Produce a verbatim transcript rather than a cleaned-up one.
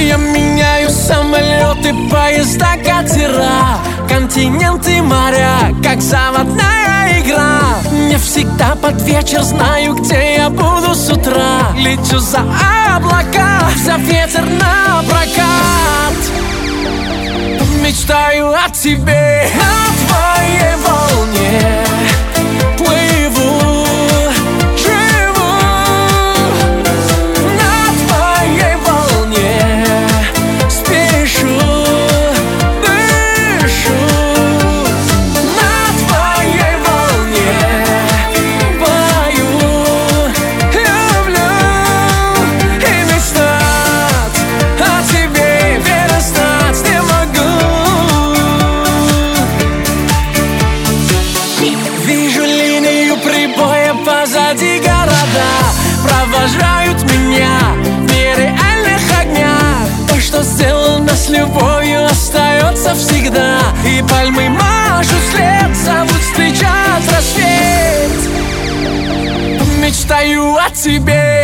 Я меняю самолеты, поезда, катера, континенты, моря, как заводная игра. Не всегда под вечер знаю, где я буду с утра. Лечу за облака, за ветер на прокат. Мечтаю о тебе, на твоей волне плыву, живу. На твоей волне спешу, дышу. На твоей волне пою, люблю. И мечтать о тебе перестать не могу. Вижу линию прибоя позади, города провожают меня в нереальных огнях. То, что сделано с любовью, остается всегда. И пальмы машут вслед, зовут встречать рассвет. Мечтаю о тебе.